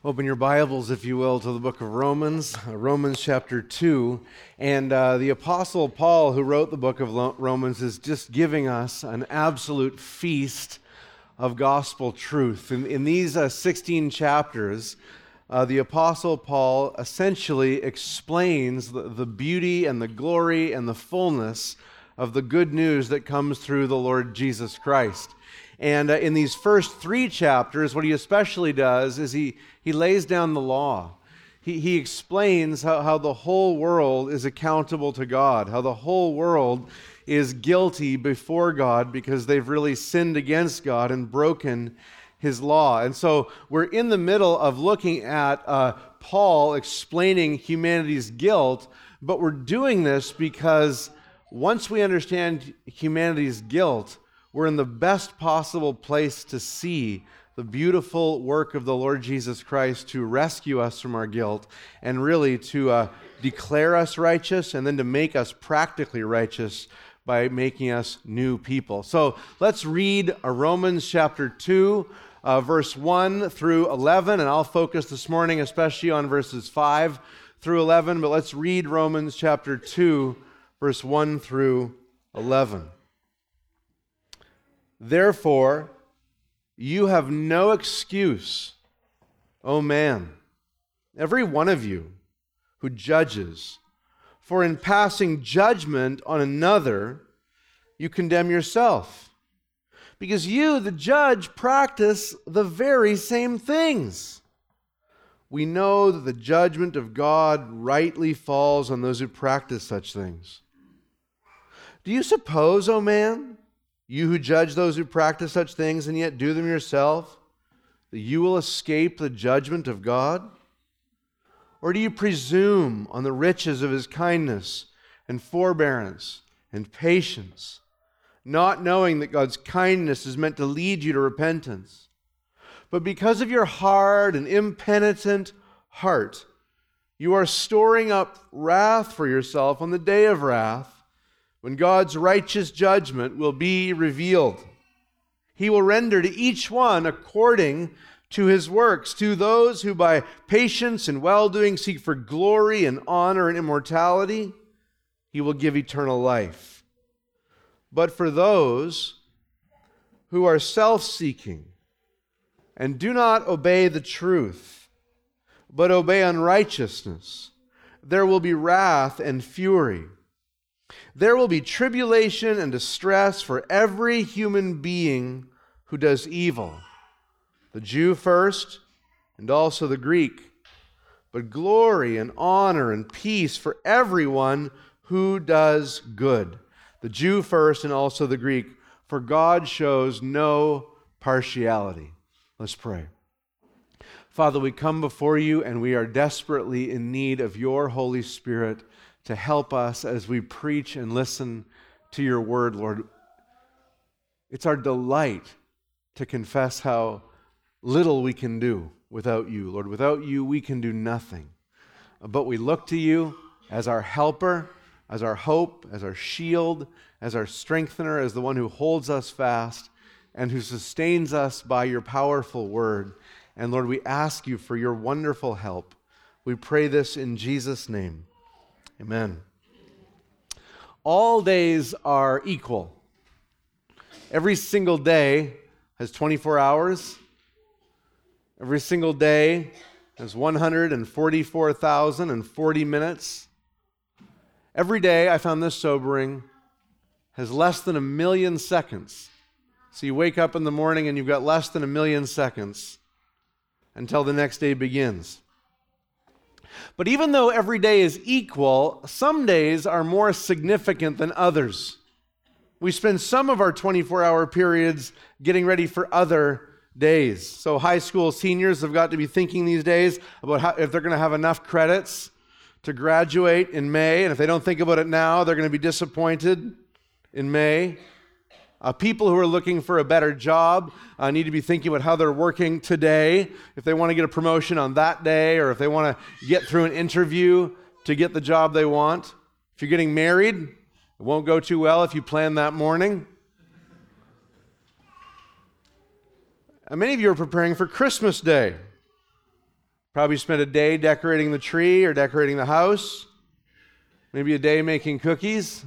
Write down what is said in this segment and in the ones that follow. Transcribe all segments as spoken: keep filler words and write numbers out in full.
Open your Bibles, if you will, to the book of Romans, uh, Romans chapter two. And uh, the Apostle Paul, who wrote the book of Lo- Romans, is just giving us an absolute feast of gospel truth. In, in these uh, sixteen chapters, uh, the Apostle Paul essentially explains the, the beauty and the glory and the fullness of the good news that comes through the Lord Jesus Christ. And uh, in these first three chapters, what he especially does is he, he lays down the law. He, he explains how, how the whole world is accountable to God, how the whole world is guilty before God because they've really sinned against God and broken His law. And so we're in the middle of looking at uh, Paul explaining humanity's guilt, but we're doing this because once we understand humanity's guilt, we're in the best possible place to see the beautiful work of the Lord Jesus Christ to rescue us from our guilt and really to uh, declare us righteous and then to make us practically righteous by making us new people. So let's read uh, Romans chapter two, uh, verse one through eleven, and I'll focus this morning especially on verses five through eleven, but let's read Romans chapter two, verse one through eleven. Therefore, you have no excuse, O man, every one of you who judges, for in passing judgment on another, you condemn yourself, because you, the judge, practice the very same things. We know that the judgment of God rightly falls on those who practice such things. Do you suppose, O man, you who judge those who practice such things and yet do them yourself, that you will escape the judgment of God? Or do you presume on the riches of His kindness and forbearance and patience, not knowing that God's kindness is meant to lead you to repentance? But because of your hard and impenitent heart, you are storing up wrath for yourself on the day of wrath, when God's righteous judgment will be revealed. He will render to each one according to his works. To those who by patience and well-doing seek for glory and honor and immortality, He will give eternal life. But for those who are self-seeking and do not obey the truth, but obey unrighteousness, there will be wrath and fury. There will be tribulation and distress for every human being who does evil, the Jew first, and also the Greek, but glory and honor and peace for everyone who does good, the Jew first and also the Greek, for God shows no partiality. Let's pray. Father, we come before you and we are desperately in need of your Holy Spirit to help us as we preach and listen to your word, Lord. It's our delight to confess how little we can do without you, Lord. Without you, we can do nothing. But we look to you as our helper, as our hope, as our shield, as our strengthener, as the one who holds us fast and who sustains us by your powerful word. And Lord, we ask you for your wonderful help. We pray this in Jesus' name. Amen. All days are equal. Every single day has twenty-four hours. Every single day has one hundred forty-four thousand forty minutes. Every day, I found this sobering, has less than a million seconds. So you wake up in the morning and you've got less than a million seconds until the next day begins. But even though every day is equal, some days are more significant than others. We spend some of our twenty-four hour periods getting ready for other days. So high school seniors have got to be thinking these days about how, if they're going to have enough credits to graduate in May. And if they don't think about it now, they're going to be disappointed in May. Uh, people who are looking for a better job uh, need to be thinking about how they're working today, if they want to get a promotion on that day, or if they want to get through an interview to get the job they want. If you're getting married, it won't go too well if you plan that morning. And many of you are preparing for Christmas Day. Probably spent a day decorating the tree or decorating the house. Maybe a day making cookies.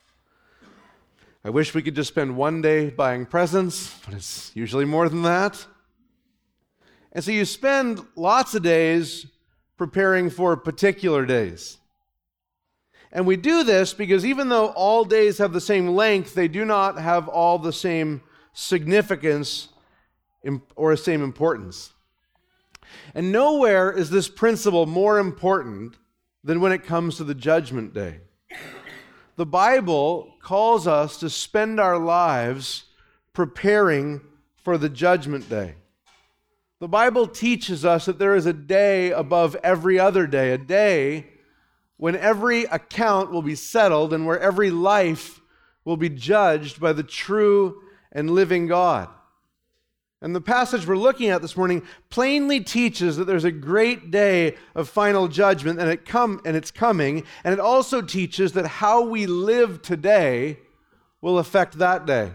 I wish we could just spend one day buying presents, but it's usually more than that. And so you spend lots of days preparing for particular days. And we do this because even though all days have the same length, they do not have all the same significance or the same importance. And nowhere is this principle more important than when it comes to the judgment day. The Bible calls us to spend our lives preparing for the judgment day. The Bible teaches us that there is a day above every other day, a day when every account will be settled and where every life will be judged by the true and living God. And the passage we're looking at this morning plainly teaches that there's a great day of final judgment, and it come and it's coming, and it also teaches that how we live today will affect that day.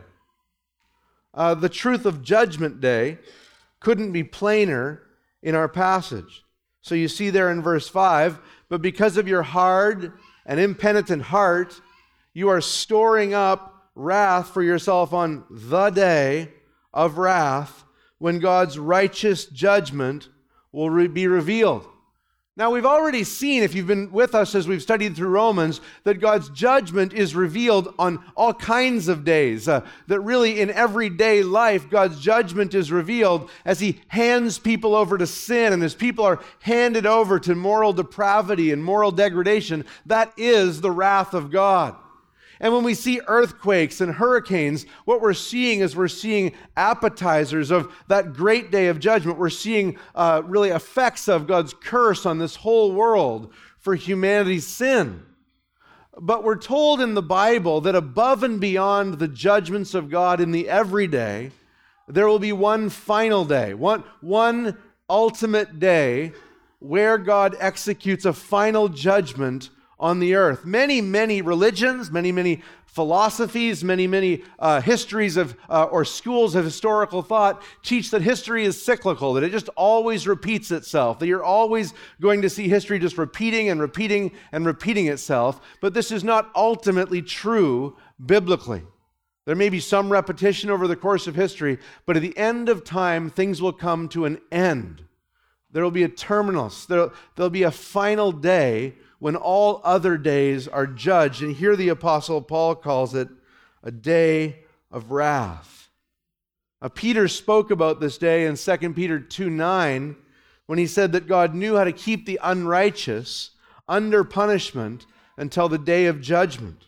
Uh, the truth of Judgment Day couldn't be plainer in our passage. So you see there in verse five, but because of your hard and impenitent heart, you are storing up wrath for yourself on the day of wrath when God's righteous judgment will re- be revealed. Now, we've already seen, if you've been with us as we've studied through Romans, that God's judgment is revealed on all kinds of days. Uh, that really in everyday life, God's judgment is revealed as He hands people over to sin, and as people are handed over to moral depravity and moral degradation. That is the wrath of God. And when we see earthquakes and hurricanes, what we're seeing is we're seeing appetizers of that great day of judgment. We're seeing uh, really effects of God's curse on this whole world for humanity's sin. But we're told in the Bible that above and beyond the judgments of God in the everyday, there will be one final day, one, one ultimate day where God executes a final judgment on the earth. Many, many religions, many, many philosophies, many, many uh, histories of uh, or schools of historical thought teach that history is cyclical, that it just always repeats itself, that you're always going to see history just repeating and repeating and repeating itself. But this is not ultimately true biblically. There may be some repetition over the course of history, but at the end of time, things will come to an end. There will be a terminus. There will be a final day when all other days are judged. And here the Apostle Paul calls it a day of wrath. Now, Peter spoke about this day in Second Peter two nine when he said that God knew how to keep the unrighteous under punishment until the day of judgment.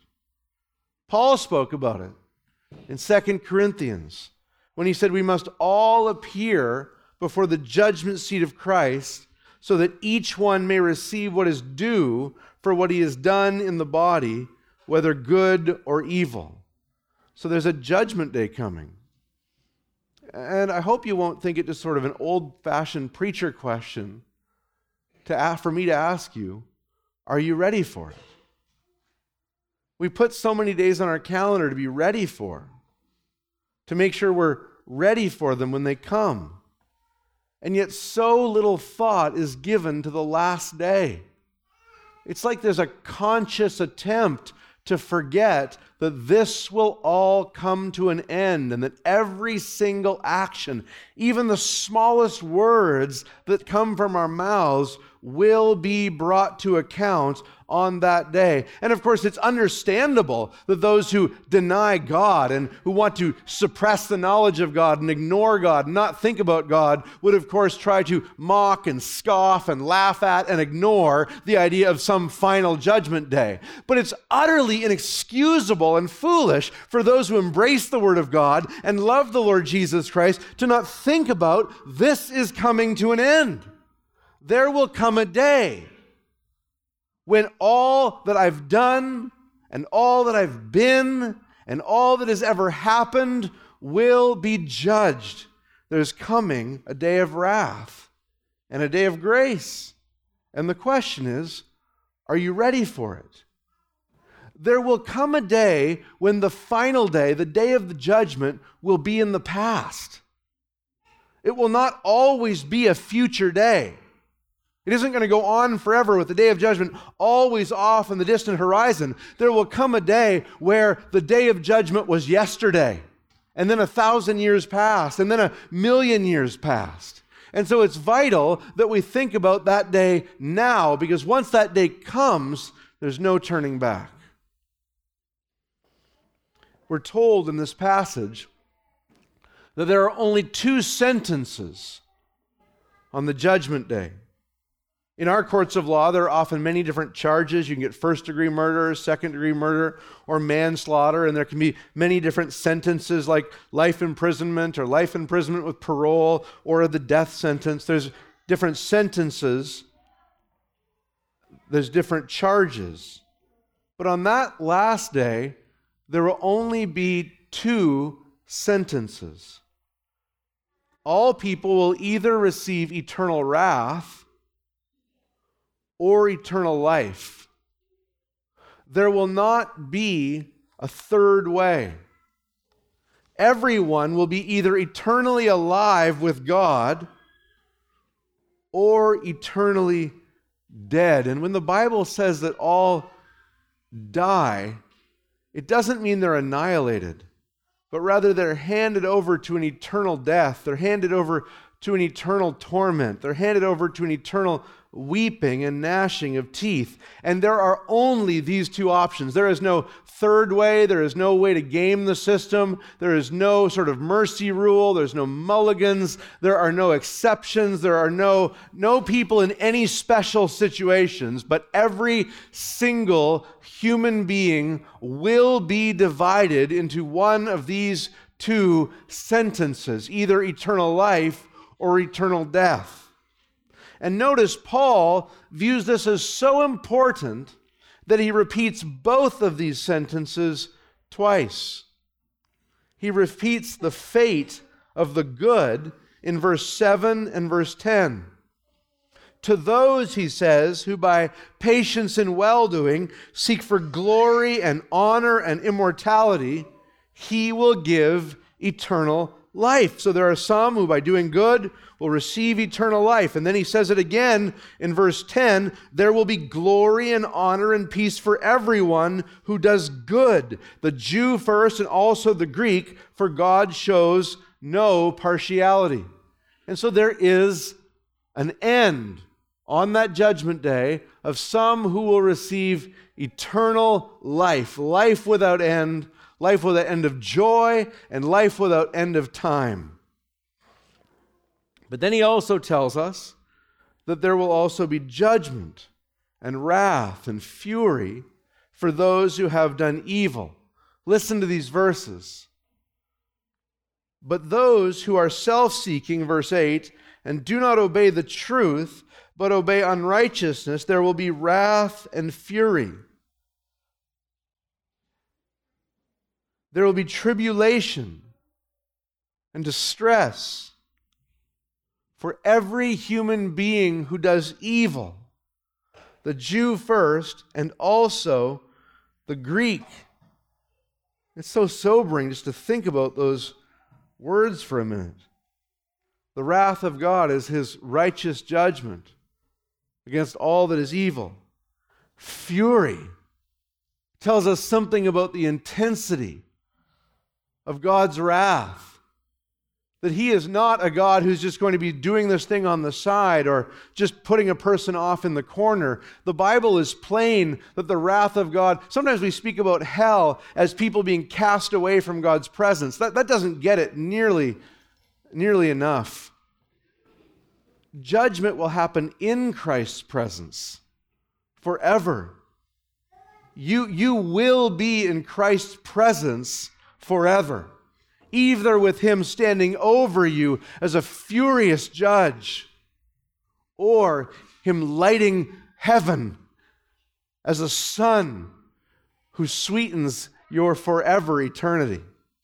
Paul spoke about it in Second Corinthians when he said we must all appear before the judgment seat of Christ, so that each one may receive what is due for what he has done in the body, whether good or evil. So there's a judgment day coming. And I hope you won't think it just sort of an old-fashioned preacher question to ask, for me to ask you, are you ready for it? We put so many days on our calendar to be ready for, to make sure we're ready for them when they come. And yet so little thought is given to the last day. It's like there's a conscious attempt to forget that this will all come to an end and that every single action, even the smallest words that come from our mouths, will be brought to account on that day. And of course, it's understandable that those who deny God and who want to suppress the knowledge of God and ignore God and not think about God would, of course, try to mock and scoff and laugh at and ignore the idea of some final judgment day. But it's utterly inexcusable and foolish for those who embrace the Word of God and love the Lord Jesus Christ to not think about this is coming to an end. There will come a day when all that I've done and all that I've been and all that has ever happened will be judged. There's coming a day of wrath and a day of grace. And the question is, are you ready for it? There will come a day when the final day, the day of the judgment, will be in the past. It will not always be a future day. It isn't going to go on forever with the day of judgment always off on the distant horizon. There will come a day where the day of judgment was yesterday, and then a thousand years passed, and then a million years passed. And so it's vital that we think about that day now, because once that day comes, there's no turning back. We're told in this passage that there are only two sentences on the judgment day. In our courts of law, there are often many different charges. You can get first-degree murder, second-degree murder, or manslaughter, and there can be many different sentences like life imprisonment or life imprisonment with parole or the death sentence. There's different sentences. There's different charges. But on that last day, there will only be two sentences. All people will either receive eternal wrath or eternal life. There will not be a third way. Everyone will be either eternally alive with God or eternally dead. And when the Bible says that all die, it doesn't mean they're annihilated, but rather they're handed over to an eternal death. They're handed over to an eternal torment. They're handed over to an eternal weeping and gnashing of teeth. And there are only these two options. There is no third way. There is no way to game the system. There is no sort of mercy rule. There's no mulligans. There are no exceptions. There are no, no people in any special situations, but every single human being will be divided into one of these two sentences, either eternal life or eternal death. And notice Paul views this as so important that he repeats both of these sentences twice. He repeats the fate of the good in verse seven and verse ten. To those, he says, who by patience and well-doing seek for glory and honor and immortality, he will give eternal life. So there are some who by doing good will receive eternal life. And then he says it again in verse ten, there will be glory and honor and peace for everyone who does good, the Jew first and also the Greek, for God shows no partiality. And so there is an end on that judgment day of some who will receive eternal life, life without end, life without end of joy, and life without end of time. But then he also tells us that there will also be judgment and wrath and fury for those who have done evil. Listen to these verses. But those who are self-seeking, verse eight, and do not obey the truth, but obey unrighteousness, there will be wrath and fury. There will be tribulation and distress for every human being who does evil, the Jew first and also the Greek. It's so sobering just to think about those words for a minute. The wrath of God is his righteous judgment against all that is evil. Fury tells us something about the intensity of God's wrath. That he is not a God who's just going to be doing this thing on the side or just putting a person off in the corner. The Bible is plain that the wrath of God, sometimes we speak about hell as people being cast away from God's presence. That, that doesn't get it nearly, nearly enough. Judgment will happen in Christ's presence forever. You, you will be in Christ's presence forever, either with him standing over you as a furious judge, or him lighting heaven as a sun who sweetens your forever eternity.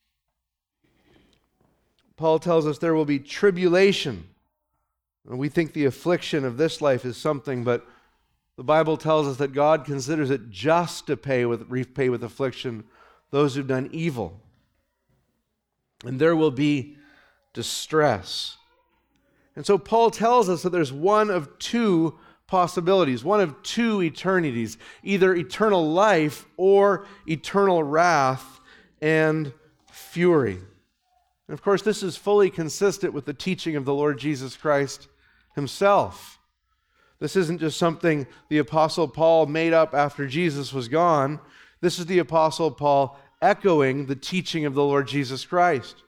Paul tells us there will be tribulation. And we think the affliction of this life is something, but the Bible tells us that God considers it just to pay with, repay with affliction those who've done evil. And there will be distress. And so Paul tells us that there's one of two possibilities, one of two eternities, either eternal life or eternal wrath and fury. And of course, this is fully consistent with the teaching of the Lord Jesus Christ himself. This isn't just something the Apostle Paul made up after Jesus was gone. This is the Apostle Paul echoing the teaching of the Lord Jesus Christ.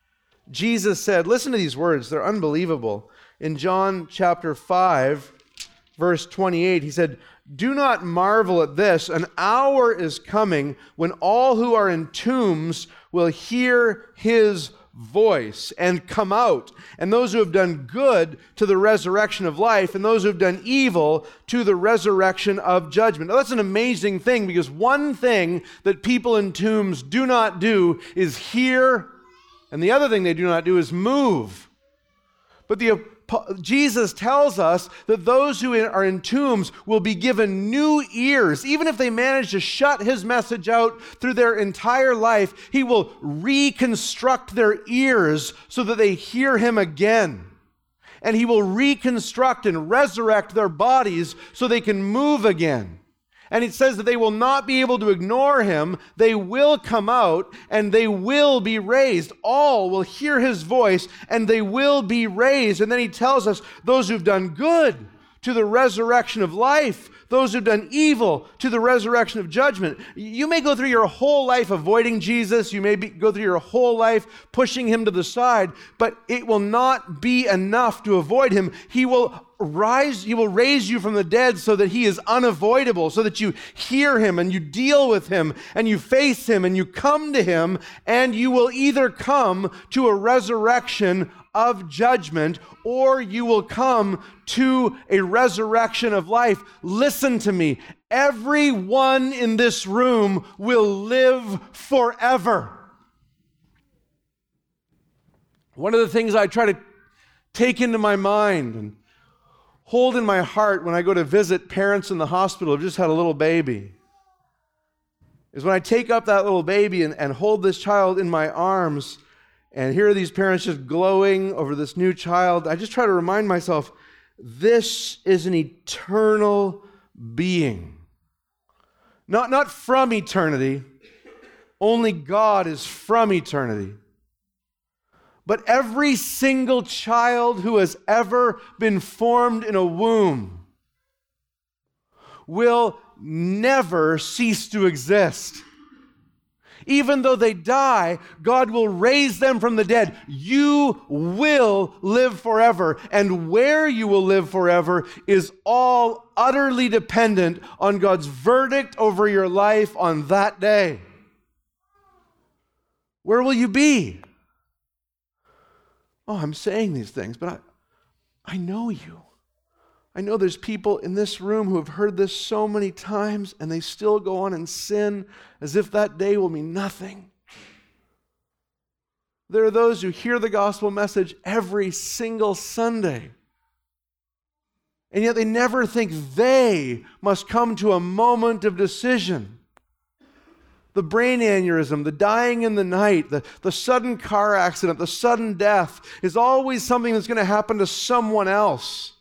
Jesus said, listen to these words, they're unbelievable. In John chapter five, verse twenty-eight, he said, "Do not marvel at this, an hour is coming when all who are in tombs will hear his voice and come out, and those who have done good to the resurrection of life, and those who have done evil to the resurrection of judgment." Now, that's an amazing thing, because one thing that people in tombs do not do is hear, and the other thing they do not do is move. But the Jesus tells us that those who are in tombs will be given new ears. Even if they manage to shut his message out through their entire life, he will reconstruct their ears so that they hear him again. And he will reconstruct and resurrect their bodies so they can move again. And it says that they will not be able to ignore him. They will come out and they will be raised. All will hear his voice and they will be raised. And then he tells us those who've done good to the resurrection of life, those who've done evil to the resurrection of judgment. You may go through your whole life avoiding Jesus. You may be, go through your whole life pushing him to the side, but it will not be enough to avoid him. He will rise, he will raise you from the dead so that he is unavoidable, so that you hear him and you deal with him and you face him and you come to him, and you will either come to a resurrection of judgment or you will come to a resurrection of life. Listen to me. Everyone in this room will live forever. One of the things I try to take into my mind and hold in my heart when I go to visit parents in the hospital who've just had a little baby is when I take up that little baby and, and hold this child in my arms, and here are these parents just glowing over this new child. I just try to remind myself, this is an eternal being. Not, not from eternity. Only God is from eternity. But every single child who has ever been formed in a womb will never cease to exist. Even though they die, God will raise them from the dead. You will live forever. And where you will live forever is all utterly dependent on God's verdict over your life on that day. Where will you be? Oh, I'm saying these things, but I, I know you. I know there's people in this room who have heard this so many times and they still go on and sin as if that day will mean nothing. There are those who hear the gospel message every single Sunday, and yet they never think they must come to a moment of decision. The brain aneurysm, the dying in the night, the, the sudden car accident, the sudden death is always something that's going to happen to someone else.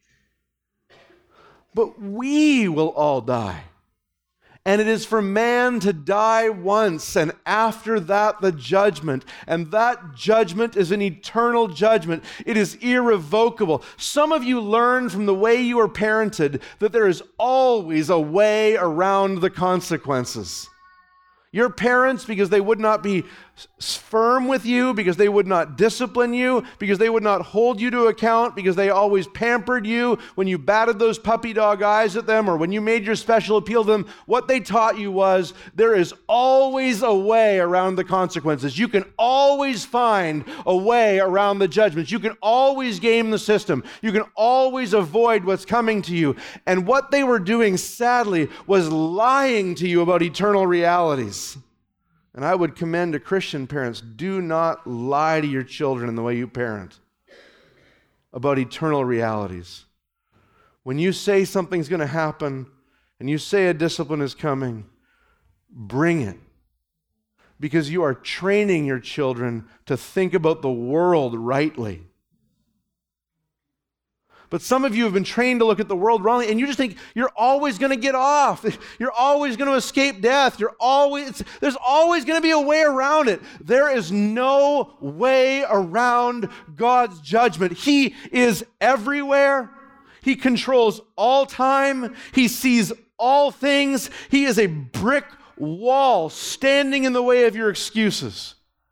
But we will all die. And it is for man to die once, and after that the judgment. And that judgment is an eternal judgment. It is irrevocable. Some of you learn from the way you were parented that there is always a way around the consequences. Your parents, because they would not be firm with you, because they would not discipline you, because they would not hold you to account, because they always pampered you when you batted those puppy dog eyes at them or when you made your special appeal to them, what they taught you was there is always a way around the consequences. You can always find a way around the judgments. You can always game the system. You can always avoid what's coming to you. And what they were doing, sadly, was lying to you about eternal realities. And I would commend to Christian parents, do not lie to your children in the way you parent about eternal realities. When you say something's going to happen and you say a discipline is coming, bring it. Because you are training your children to think about the world rightly. But some of you have been trained to look at the world wrongly, and you just think you're always going to get off. You're always going to escape death. You're always, there's always going to be a way around it. There is no way around God's judgment. He is everywhere. He controls all time. He sees all things. He is a brick wall standing in the way of your excuses.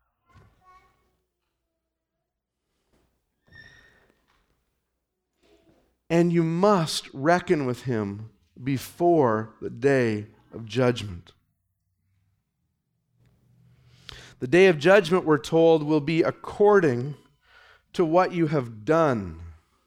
And you must reckon with him before the day of judgment. The day of judgment, we're told, will be according to what you have done.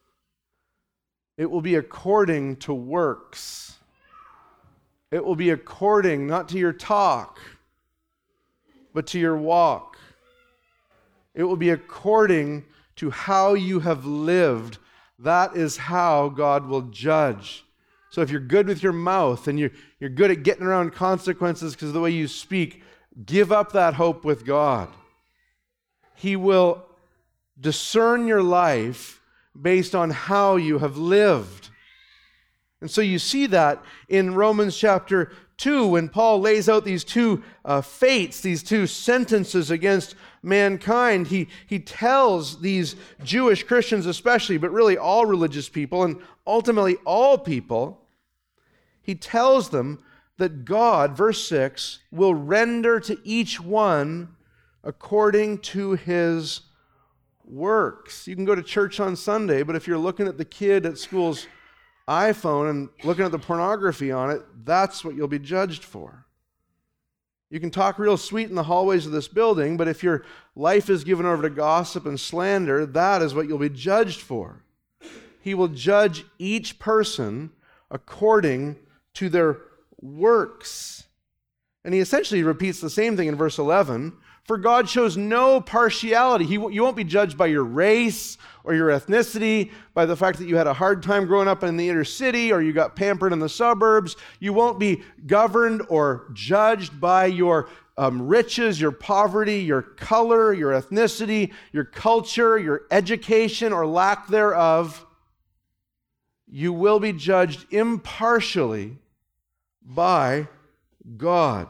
It will be according to works. It will be according not to your talk, but to your walk. It will be according to how you have lived. That is how God will judge. So if you're good with your mouth and you're, you're good at getting around consequences because of the way you speak, give up that hope with God. He will discern your life based on how you have lived. And so you see that in Romans chapter two, when Paul lays out these two uh, fates, these two sentences against mankind. He, he tells these Jewish Christians especially, but really all religious people and ultimately all people, he tells them that God, verse six, will render to each one according to his works. You can go to church on Sunday, but if you're looking at the kid at school's iPhone and looking at the pornography on it, that's what you'll be judged for. You can talk real sweet in the hallways of this building, but if your life is given over to gossip and slander, that is what you'll be judged for. He will judge each person according to their works. And he essentially repeats the same thing in verse eleven. For God shows no partiality. He, you won't be judged by your race or your ethnicity, by the fact that you had a hard time growing up in the inner city or you got pampered in the suburbs. You won't be governed or judged by your um, riches, your poverty, your color, your ethnicity, your culture, your education or lack thereof. You will be judged impartially by God.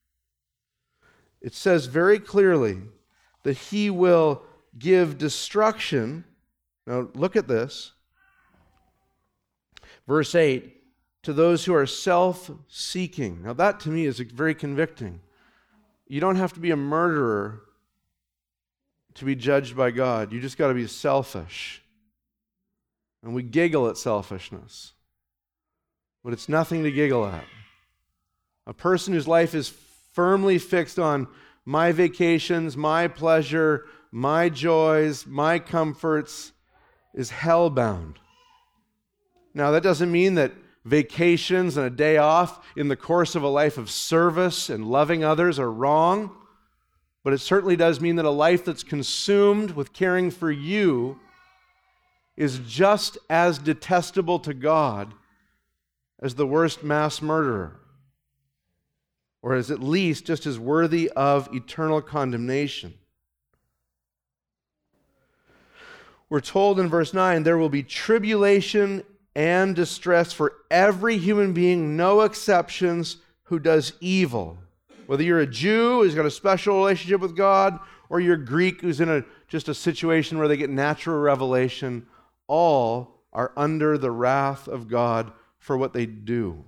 It says very clearly that he will give destruction. Now look at this. Verse eight, to those who are self-seeking. Now that to me is very convicting. You don't have to be a murderer to be judged by God. You just got to be selfish. And we giggle at selfishness. But it's nothing to giggle at. A person whose life is firmly fixed on my vacations, my pleasure, my joys, my comforts, is hellbound. Now, that doesn't mean that vacations and a day off in the course of a life of service and loving others are wrong, but it certainly does mean that a life that's consumed with caring for you is just as detestable to God as the worst mass murderer, or is at least just as worthy of eternal condemnation. We're told in verse nine, there will be tribulation and distress for every human being, no exceptions, who does evil. Whether you're a Jew who's got a special relationship with God, or you're a Greek who's in a just a situation where they get natural revelation, all are under the wrath of God for what they do.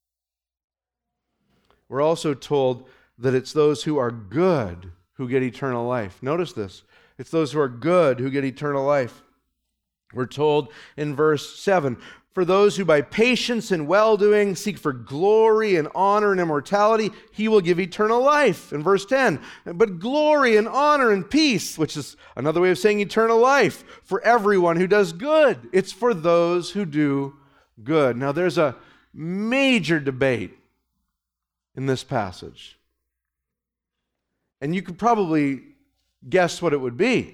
We're also told that it's those who are good who get eternal life. Notice this. It's those who are good who get eternal life. We're told in verse seven, for those who by patience and well-doing seek for glory and honor and immortality, he will give eternal life. In verse ten, but glory and honor and peace, which is another way of saying eternal life, for everyone who does good. It's for those who do good. Now there's a major debate in this passage. And you could probably guess what it would be.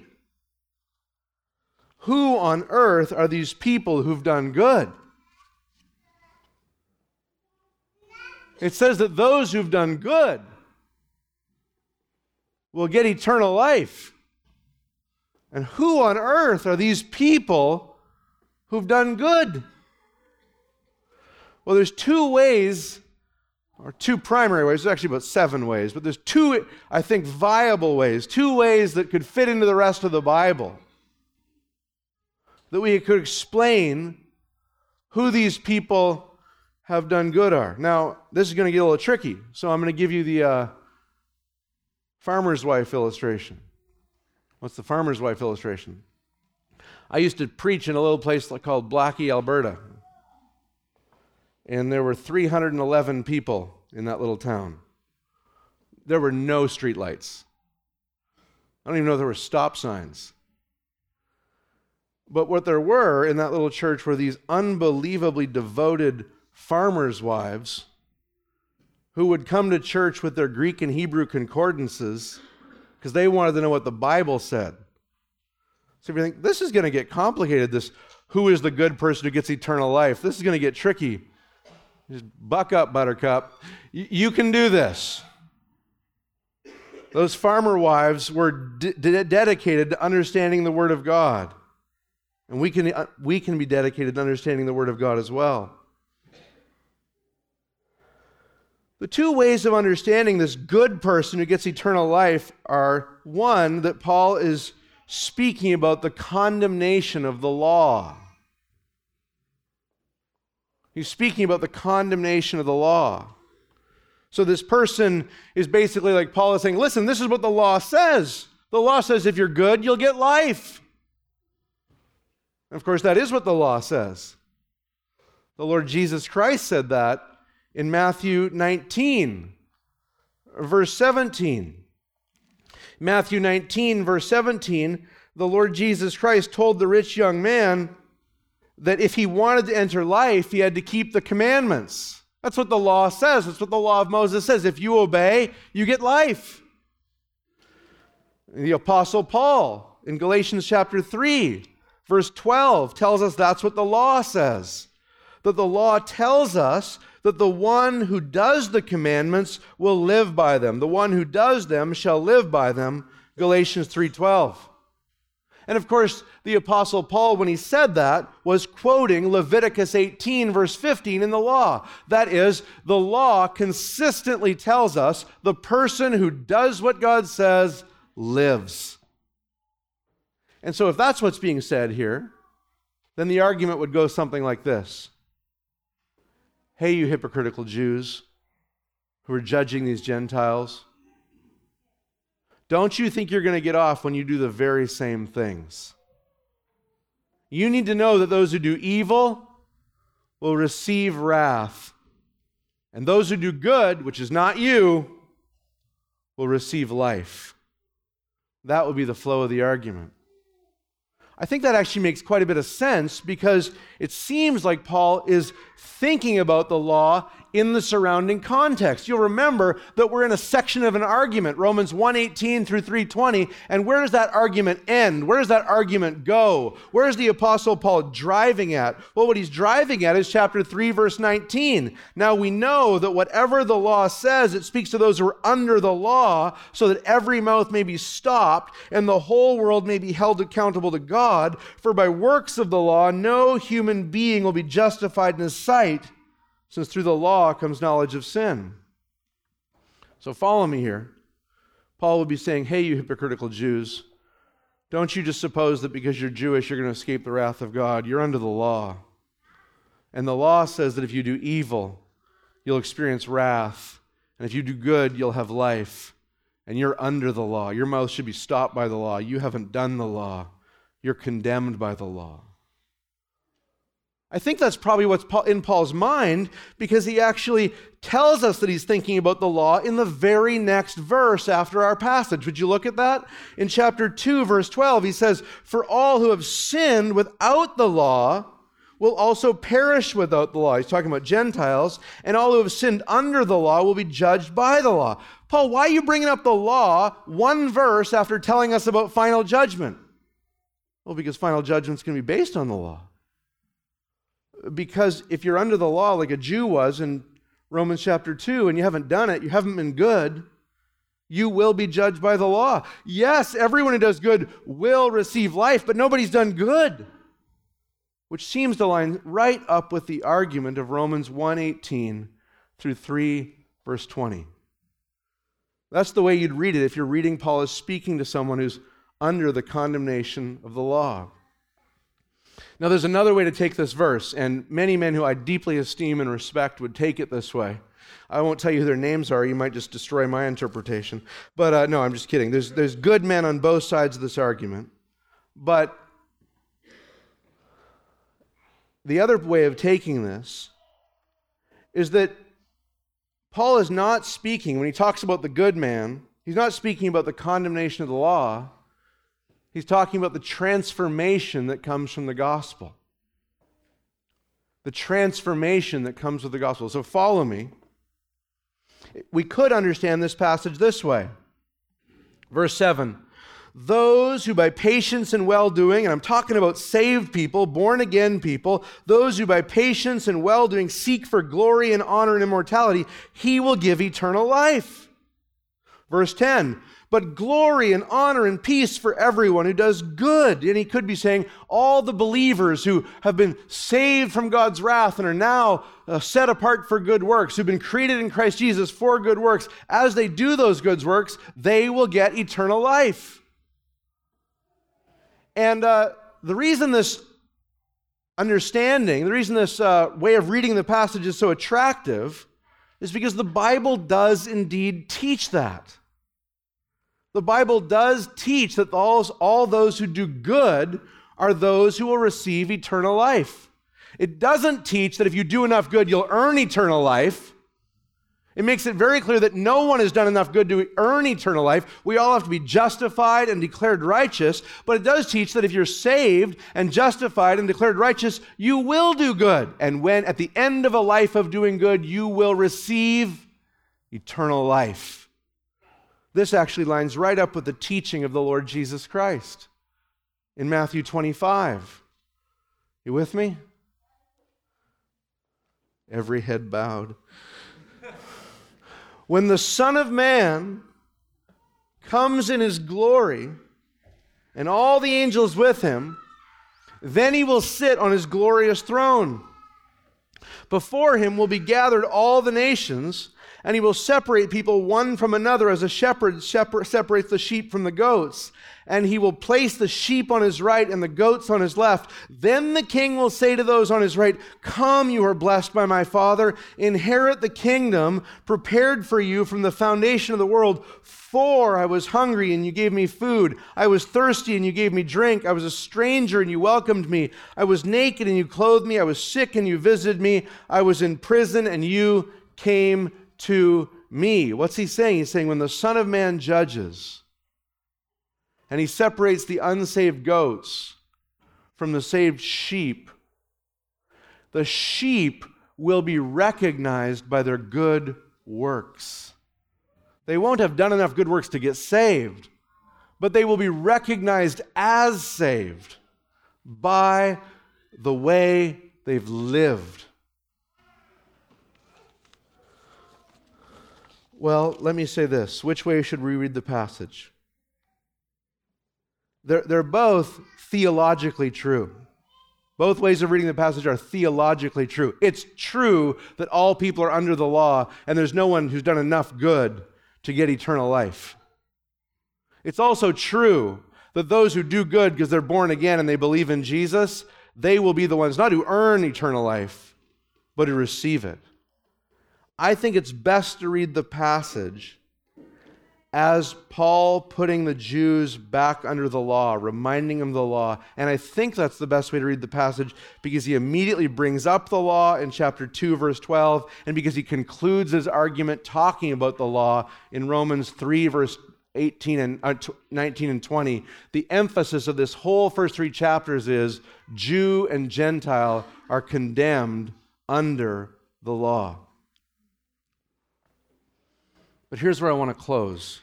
Who on earth are these people who've done good? It says that those who've done good will get eternal life. And who on earth are these people who've done good? Well, there's two ways, or two primary ways. There's actually about seven ways, but there's two, I think, viable ways, two ways that could fit into the rest of the Bible, that we could explain who these people have done good are. Now, this is going to get a little tricky, so I'm going to give you the uh, farmer's wife illustration. What's the farmer's wife illustration? I used to preach in a little place called Blackie, Alberta. And there were three hundred eleven people in that little town. There were no streetlights. I don't even know if there were stop signs. But what there were in that little church were these unbelievably devoted farmers' wives who would come to church with their Greek and Hebrew concordances because they wanted to know what the Bible said. So if you think, this is going to get complicated, this who is the good person who gets eternal life, this is going to get tricky. Just buck up, Buttercup. Y- you can do this. Those farmer wives were de- de- dedicated to understanding the Word of God. And we can, uh, we can be dedicated to understanding the Word of God as well. The two ways of understanding this good person who gets eternal life are, one, that Paul is speaking about the condemnation of the law. He's speaking about the condemnation of the law. So this person is basically like Paul is saying, listen, this is what the law says. The law says if you're good, you'll get life. And of course, that is what the law says. The Lord Jesus Christ said that in Matthew nineteen, verse seventeen. Matthew nineteen, verse seventeen, the Lord Jesus Christ told the rich young man that if he wanted to enter life, he had to keep the commandments. That's what the law says. That's what the law of Moses says. If you obey, you get life. The Apostle Paul in Galatians chapter three, verse twelve, tells us that's what the law says. That the law tells us that the one who does the commandments will live by them. The one who does them shall live by them. Galatians three twelve. And of course, the Apostle Paul, when he said that, was quoting Leviticus eighteen, verse fifteen in the law. That is, the law consistently tells us the person who does what God says lives. And so if that's what's being said here, then the argument would go something like this. Hey, you hypocritical Jews who are judging these Gentiles, don't you think you're going to get off when you do the very same things? You need to know that those who do evil will receive wrath, and those who do good, which is not you, will receive life. That would be the flow of the argument. I think that actually makes quite a bit of sense because it seems like Paul is thinking about the law in the surrounding context. You'll remember that we're in a section of an argument, Romans one eighteen through three twenty, and where does that argument end? Where does that argument go? Where is the Apostle Paul driving at? Well, what he's driving at is chapter three, verse nineteen. Now we know that whatever the law says, it speaks to those who are under the law, so that every mouth may be stopped and the whole world may be held accountable to God. For by works of the law, no human being will be justified in his sight, since through the law comes knowledge of sin. So follow me here. Paul would be saying, hey, you hypocritical Jews, don't you just suppose that because you're Jewish, you're going to escape the wrath of God. You're under the law. And the law says that if you do evil, you'll experience wrath. And if you do good, you'll have life. And you're under the law. Your mouth should be stopped by the law. You haven't done the law. You're condemned by the law. I think that's probably what's in Paul's mind because he actually tells us that he's thinking about the law in the very next verse after our passage. Would you look at that? In chapter two, verse twelve, he says, "For all who have sinned without the law will also perish without the law." He's talking about Gentiles. "And all who have sinned under the law will be judged by the law." Paul, why are you bringing up the law one verse after telling us about final judgment? Well, because final judgment's going to be based on the law. Because if you're under the law like a Jew was in Romans chapter two and you haven't done it, you haven't been good, you will be judged by the law. Yes, everyone who does good will receive life, but nobody's done good. which seems to line right up with the argument of Romans one eighteen through three, verse twenty. That's the way you'd read it if you're reading Paul as speaking to someone who's under the condemnation of the law. Now, there's another way to take this verse, and many men who I deeply esteem and respect would take it this way. I won't tell you who their names are. You might just destroy my interpretation. But uh, no, I'm just kidding. There's, there's good men on both sides of this argument. But the other way of taking this is that Paul is not speaking, when he talks about the good man, he's not speaking about the condemnation of the law. He's talking about the transformation that comes from the gospel. The transformation that comes with the gospel. So follow me. We could understand this passage this way. Verse seven. Those who by patience and well-doing, and I'm talking about saved people, born-again people, those who by patience and well-doing seek for glory and honor and immortality, he will give eternal life. Verse ten. But glory and honor and peace for everyone who does good. And he could be saying all the believers who have been saved from God's wrath and are now uh, set apart for good works, who've been created in Christ Jesus for good works. As they do those good works, they will get eternal life. And uh, the reason this understanding, the reason this uh, way of reading the passage is so attractive is because the Bible does indeed teach that. The Bible does teach that all, all those who do good are those who will receive eternal life. It doesn't teach that if you do enough good, you'll earn eternal life. It makes it very clear that no one has done enough good to earn eternal life. We all have to be justified and declared righteous, but it does teach that if you're saved and justified and declared righteous, you will do good. And when at the end of a life of doing good, you will receive eternal life. This actually lines right up with the teaching of the Lord Jesus Christ in Matthew twenty-five. You with me? Every head bowed. When the Son of Man comes in his glory and all the angels with him, then he will sit on his glorious throne. Before him will be gathered all the nations, and he will separate people one from another as a shepherd separates the sheep from the goats. And he will place the sheep on his right and the goats on his left. Then the king will say to those on his right, "Come, you are blessed by my Father. Inherit the kingdom prepared for you from the foundation of the world. For I was hungry and you gave me food. I was thirsty and you gave me drink. I was a stranger and you welcomed me. I was naked and you clothed me. I was sick and you visited me. I was in prison and you came to me." What's he saying? He's saying when the Son of Man judges and he separates the unsaved goats from the saved sheep, the sheep will be recognized by their good works. They won't have done enough good works to get saved, but they will be recognized as saved by the way they've lived. Well, let me say this. Which way should we read the passage? They're, they're both theologically true. Both ways of reading the passage are theologically true. It's true that all people are under the law and there's no one who's done enough good to get eternal life. It's also true that those who do good because they're born again and they believe in Jesus, they will be the ones not who earn eternal life, but who receive it. I think it's best to read the passage as Paul putting the Jews back under the law, reminding them of the law. And I think that's the best way to read the passage because he immediately brings up the law in chapter two, verse twelve, and because he concludes his argument talking about the law in Romans three, verse eighteen and uh, nineteen and twenty. The emphasis of this whole first three chapters is Jew and Gentile are condemned under the law. But here's where I want to close.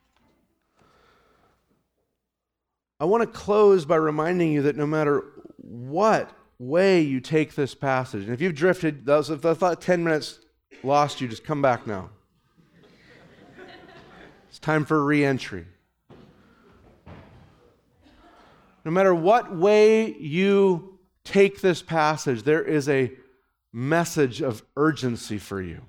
I want to close by reminding you that no matter what way you take this passage, and if you've drifted, if I thought ten minutes lost you, just come back now. It's time for re-entry. No matter what way you take this passage. There is a message of urgency for you.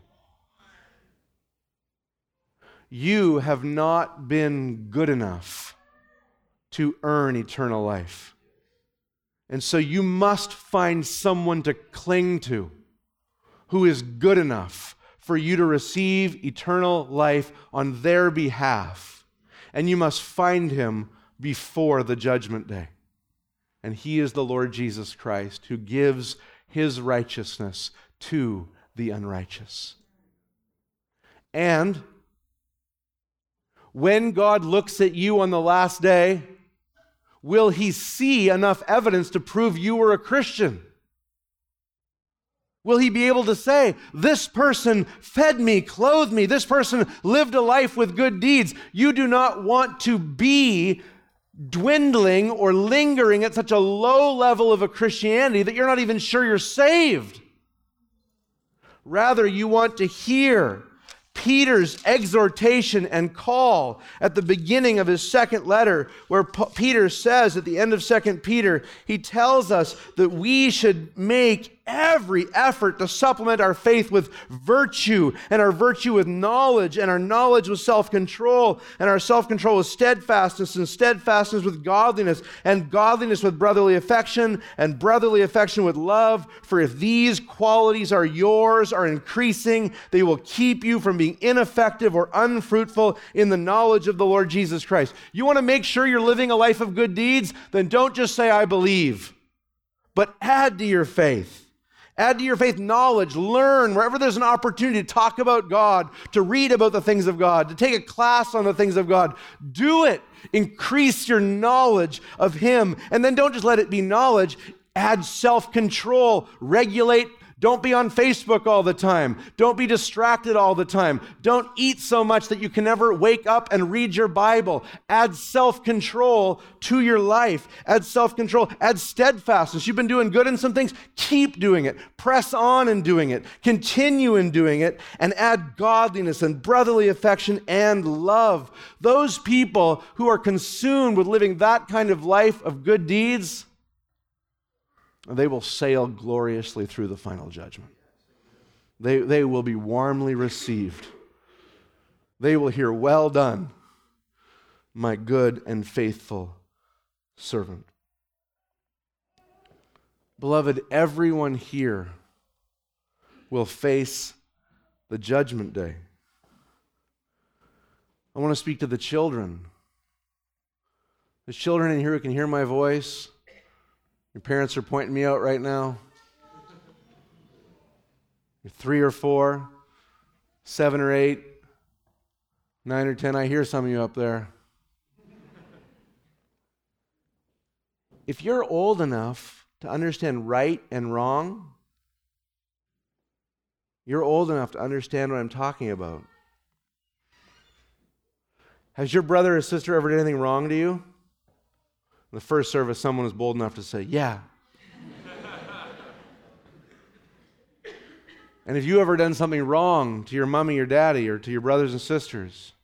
You have not been good enough to earn eternal life. And so you must find someone to cling to who is good enough for you to receive eternal life on their behalf. And you must find him before the judgment day. And he is the Lord Jesus Christ, who gives his righteousness to the unrighteous. And when God looks at you on the last day, will he see enough evidence to prove you were a Christian? Will he be able to say, this person fed me, clothed me, this person lived a life with good deeds? You do not want to be dwindling or lingering at such a low level of a Christianity that you're not even sure you're saved. Rather, you want to hear Peter's exhortation and call at the beginning of his second letter, where P- Peter says at the end of Second Peter, he tells us that we should make every effort to supplement our faith with virtue, and our virtue with knowledge, and our knowledge with self-control, and our self-control with steadfastness, and steadfastness with godliness, and godliness with brotherly affection, and brotherly affection with love. For if these qualities are yours, are increasing, they will keep you from being ineffective or unfruitful in the knowledge of the Lord Jesus Christ. You want to make sure you're living a life of good deeds? Then don't just say, I believe, but add to your faith. Add to your faith knowledge, learn wherever there's an opportunity to talk about God, to read about the things of God, to take a class on the things of God. Do it. Increase your knowledge of him. And then don't just let it be knowledge. Add self-control, regulate. Don't be on Facebook all the time. Don't be distracted all the time. Don't eat so much that you can never wake up and read your Bible. Add self-control to your life. Add self-control. Add steadfastness. You've been doing good in some things. Keep doing it. Press on in doing it. Continue in doing it. And add godliness and brotherly affection and love. Those people who are consumed with living that kind of life of good deeds, they will sail gloriously through the final judgment. They, they will be warmly received. They will hear, well done, my good and faithful servant. Beloved, everyone here will face the judgment day. I want to speak to the children. The children in here who can hear my voice. Your parents are pointing me out right now. You're three or four, seven or eight, nine or ten. I hear some of you up there. If you're old enough to understand right and wrong, you're old enough to understand what I'm talking about. Has your brother or sister ever done anything wrong to you? In the first service, someone was bold enough to say, yeah. And have you ever done something wrong to your mommy or daddy or to your brothers and sisters?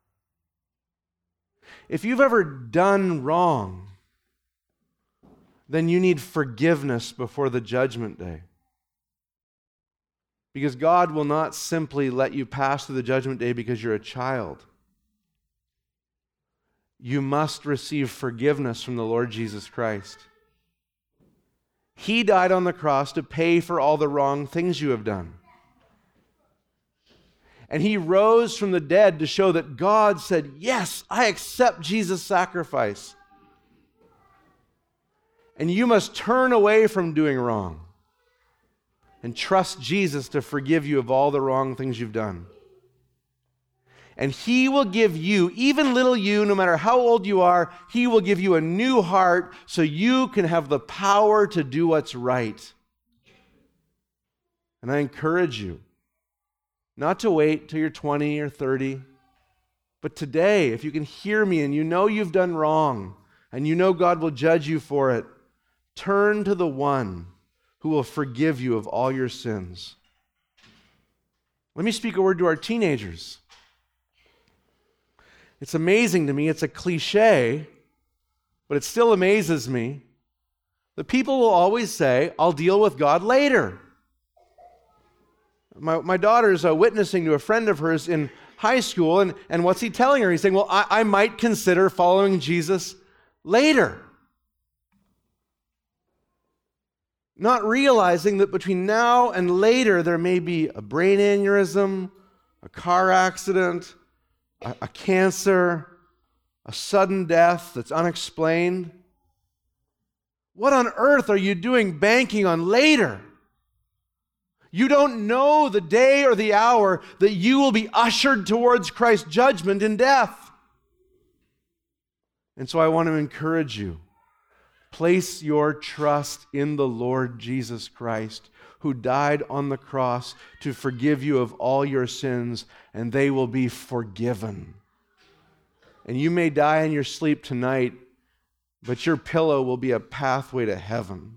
If you've ever done wrong, then you need forgiveness before the judgment day. Because God will not simply let you pass through the judgment day because you're a child. You must receive forgiveness from the Lord Jesus Christ. He died on the cross to pay for all the wrong things you have done. And he rose from the dead to show that God said, yes, I accept Jesus' sacrifice. And you must turn away from doing wrong and trust Jesus to forgive you of all the wrong things you've done. And he will give you, even little you, no matter how old you are, he will give you a new heart so you can have the power to do what's right. And I encourage you not to wait till you're twenty or thirty, but today, if you can hear me and you know you've done wrong and you know God will judge you for it, turn to the one who will forgive you of all your sins. Let me speak a word to our teenagers. It's amazing to me, it's a cliche, but it still amazes me The people will always say, I'll deal with God later. My, my daughter's uh, witnessing to a friend of hers in high school, and, and what's he telling her? He's saying, well, I, I might consider following Jesus later. Not realizing that between now and later, there may be a brain aneurysm, a car accident, a, a cancer, a sudden death that's unexplained. What on earth are you doing banking on later? You don't know the day or the hour that you will be ushered towards Christ's judgment in death. And so I want to encourage you, place your trust in the Lord Jesus Christ, who died on the cross to forgive you of all your sins, and they will be forgiven. And you may die in your sleep tonight, but your pillow will be a pathway to heaven.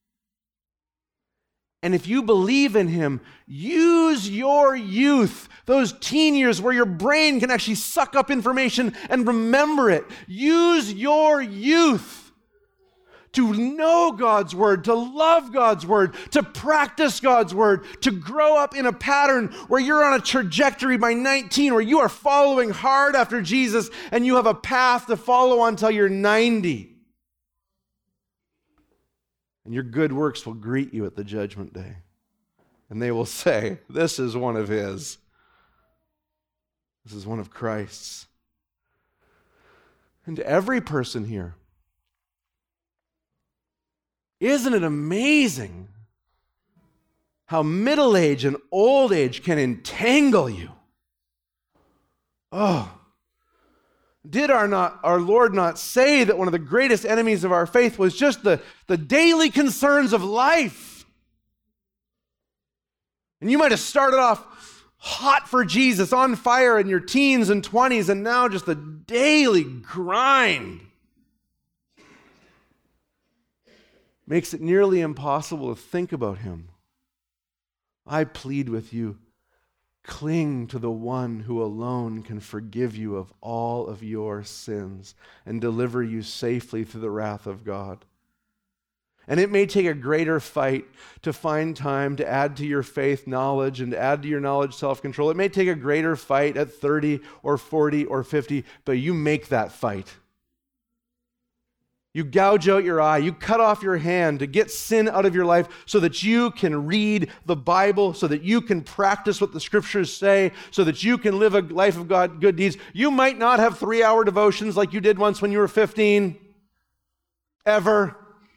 And if you believe in him, use your youth, those teen years where your brain can actually suck up information and remember it. Use your youth to know God's word, to love God's word, to practice God's word, to grow up in a pattern where you're on a trajectory by nineteen, where you are following hard after Jesus and you have a path to follow until you're ninety. And your good works will greet you at the judgment day. And they will say, this is one of his. This is one of Christ's. And to every person here, isn't it amazing how middle age and old age can entangle you? Oh, did our, not, our Lord not say that one of the greatest enemies of our faith was just the, the daily concerns of life? And you might have started off hot for Jesus, on fire in your teens and twenties, and now just the daily grind makes it nearly impossible to think about him. I plead with you, cling to the one who alone can forgive you of all of your sins and deliver you safely through the wrath of God. And it may take a greater fight to find time to add to your faith knowledge and to add to your knowledge self-control. It may take a greater fight at thirty or forty or fifty, but you make that fight. You gouge out your eye, you cut off your hand to get sin out of your life so that you can read the Bible, so that you can practice what the scriptures say, so that you can live a life of God, good deeds. You might not have three-hour devotions like you did once when you were fifteen, ever.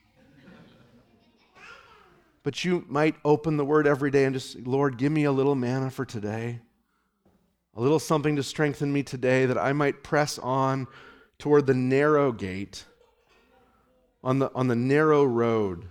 But you might open the Word every day and just, Lord, give me a little manna for today, a little something to strengthen me today that I might press on toward the narrow gate, on the, on the narrow road.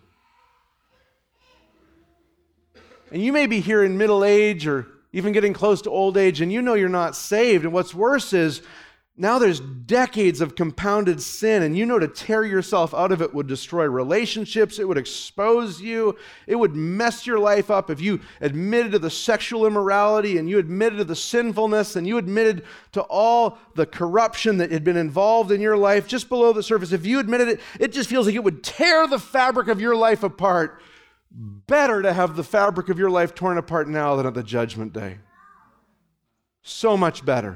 And you may be here in middle age or even getting close to old age, and you know you're not saved. And what's worse is now there's decades of compounded sin, and you know to tear yourself out of it would destroy relationships, it would expose you, it would mess your life up if you admitted to the sexual immorality and you admitted to the sinfulness and you admitted to all the corruption that had been involved in your life just below the surface. If you admitted it, it just feels like it would tear the fabric of your life apart. Better to have the fabric of your life torn apart now than at the judgment day. So much better.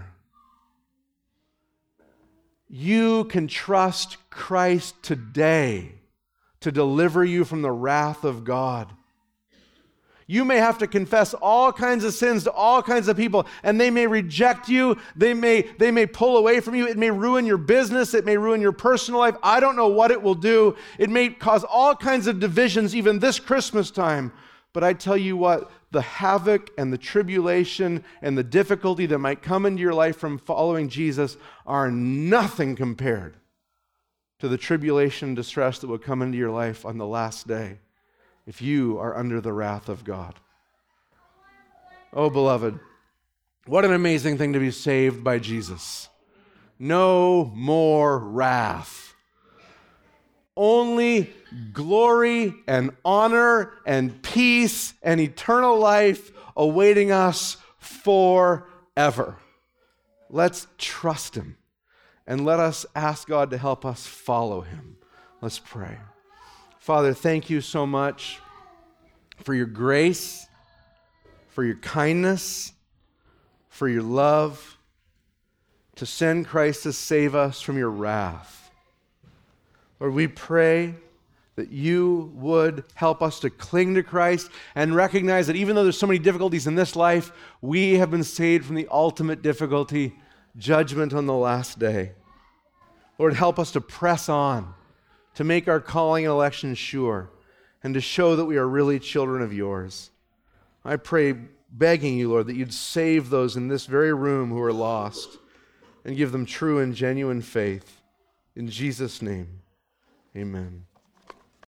You can trust Christ today to deliver you from the wrath of God. You may have to confess all kinds of sins to all kinds of people, and they may reject you. They may, they may pull away from you. It may ruin your business. It may ruin your personal life. I don't know what it will do. It may cause all kinds of divisions, even this Christmas time. But I tell you what, the havoc and the tribulation and the difficulty that might come into your life from following Jesus are nothing compared to the tribulation and distress that will come into your life on the last day if you are under the wrath of God. Oh, beloved, what an amazing thing to be saved by Jesus. No more wrath. Only glory and honor and peace and eternal life awaiting us forever. Let's trust him and let us ask God to help us follow him. Let's pray. Father, thank you so much for your grace, for your kindness, for your love, to send Christ to save us from your wrath. Lord, we pray that you would help us to cling to Christ and recognize that even though there's so many difficulties in this life, we have been saved from the ultimate difficulty, judgment on the last day. Lord, help us to press on, to make our calling and election sure, and to show that we are really children of yours. I pray, begging you, Lord, that you'd save those in this very room who are lost and give them true and genuine faith. In Jesus' name, amen.